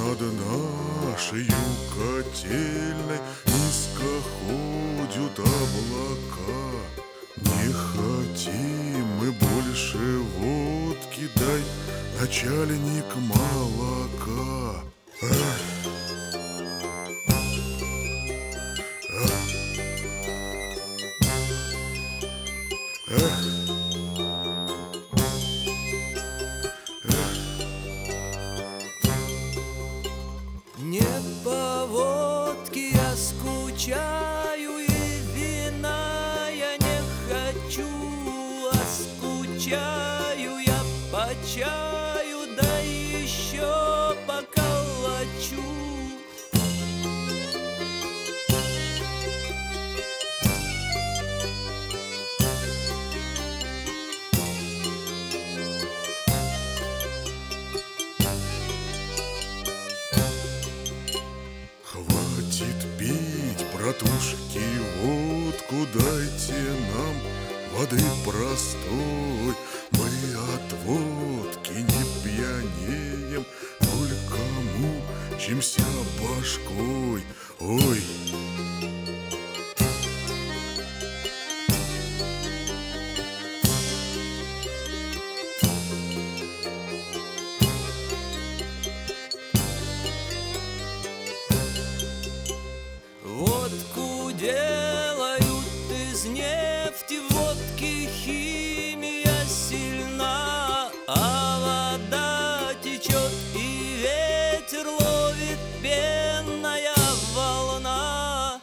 Над нашей котельной низко ходят облака. Не хотим мы больше водки, дай, начальник, молока. Нет поводки, я скучаю, и вина я не хочу, а скучаю я по чаю, да еще по калачу. Хватит пить, братушки, водку, дайте нам воды простой. Мы от водки не пьянеем, только мучимся башкой. Ой! Водку делают из нефти, водки химия сильна, а вода течет и ветер ловит, пенная волна.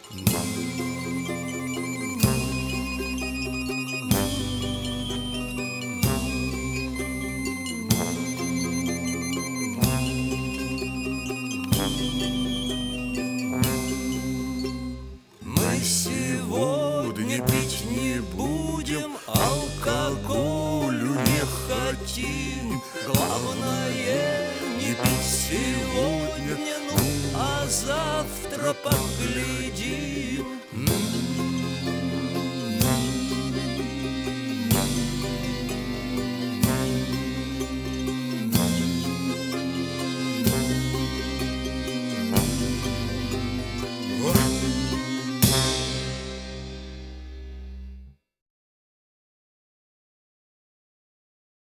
Мы сегодня пить не будем, алкоголю не хотим. Главное не пить сегодня, ну а завтра поглядим.